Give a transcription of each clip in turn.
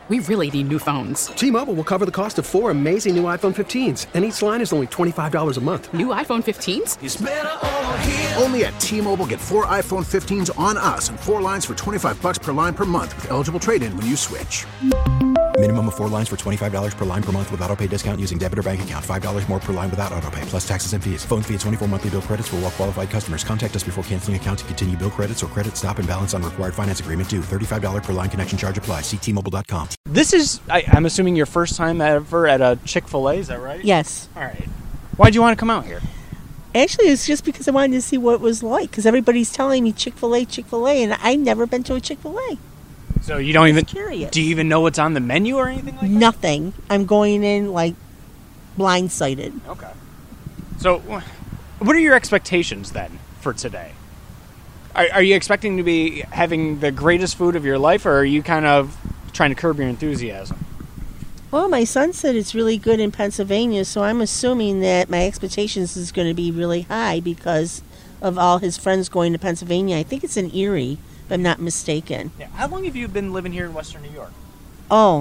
We really need new phones. T-Mobile will cover the cost of 4 amazing new iPhone 15s, and each line is only $25 a month. New iPhone 15s? It's better over here. Only at T-Mobile, get 4 iPhone 15s on us and 4 lines for $25 per line per month with eligible trade-in when you switch. Minimum of 4 lines for $25 per line per month with autopay discount using debit or bank account. $5 more per line without autopay, plus taxes and fees. Phone fee at 24 monthly bill credits for well-qualified customers. Contact us before canceling account to continue bill credits or credit stop and balance on required finance agreement due. $35 per line connection charge applies. See T-Mobile.com. This is, I'm assuming, your first time ever at a Chick-fil-A, is that right? Yes. All right. Why'd you want to come out here? Actually, it's just because I wanted to see what it was like, because everybody's telling me Chick-fil-A, Chick-fil-A, and I've never been to a Chick-fil-A. So you don't even... Curious. Do you even know what's on the menu or anything like that? Nothing. I'm going in, like, blindsided. Okay. So, what are your expectations, then, for today? Are you expecting to be having the greatest food of your life, or are you kind of trying to curb your enthusiasm? Well, my son said it's really good in Pennsylvania, so I'm assuming that my expectations is going to be really high because of all his friends going to Pennsylvania. I think it's in Erie, if I'm not mistaken. Yeah. How long have you been living here in Western New York? Oh,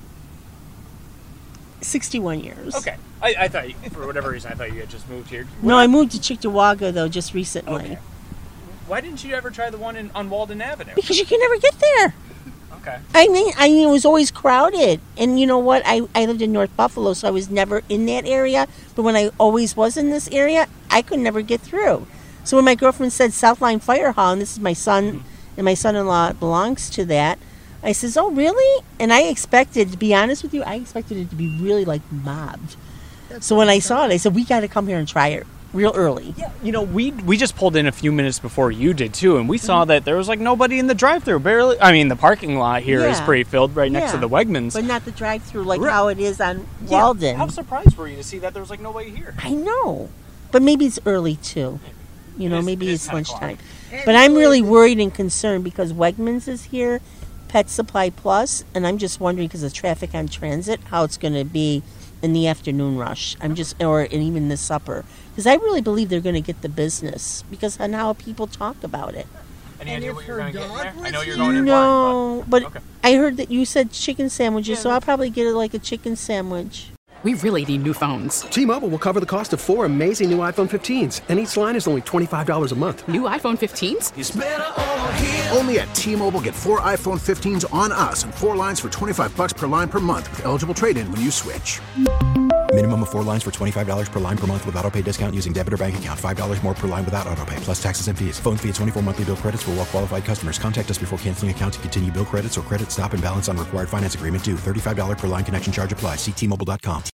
61 years. Okay. I thought, for whatever reason, I thought you had just moved here. No, I moved to Cheektowaga, though, just recently. Okay. Why didn't you ever try the one on Walden Avenue? Because you can never get there. Okay. I mean, it was always crowded. And you know what? I lived in North Buffalo, so I was never in that area. But when I always was in this area, I could never get through. So when my girlfriend said Southline Fire Hall, and this is my son, and my son-in-law belongs to that, I says, oh, really? And I expected, to be honest with you, I expected it to be really, like, mobbed. So when I saw it, I said, we got to come here and try it real early. Yeah, you know, we just pulled in a few minutes before you did, too, and we saw that there was, like, nobody in the drive-thru, barely. I mean, the parking lot here is pretty filled right next to the Wegmans. But not the drive-thru like how it is on Walden. How surprised were you to see that there was, like, nobody here? I know. But maybe it's early, too. You know, maybe it's lunchtime. But I'm really worried and concerned because Wegmans is here, Pet Supply Plus, and I'm just wondering because of traffic on transit, how it's going to be in the afternoon rush. Or even the supper. Because I really believe they're going to get the business because of how people talk about it. Any idea what you're going to get there? I know you're going in No, blind, but okay. I heard that you said chicken sandwiches, so I'll probably get a chicken sandwich. We really need new phones. T-Mobile will cover the cost of 4 amazing new iPhone 15s, and each line is only $25 a month. New iPhone 15s? It's better over here. Only at T-Mobile, get 4 iPhone 15s on us and 4 lines for $25 per line per month with eligible trade-in when you switch. Minimum of 4 lines for $25 per line per month with autopay discount using debit or bank account. $5 more per line without autopay, plus taxes and fees. Phone fee at 24 monthly bill credits for well-qualified customers. Contact us before canceling account to continue bill credits or credit stop and balance on required finance agreement due. $35 per line connection charge applies. See T-Mobile.com.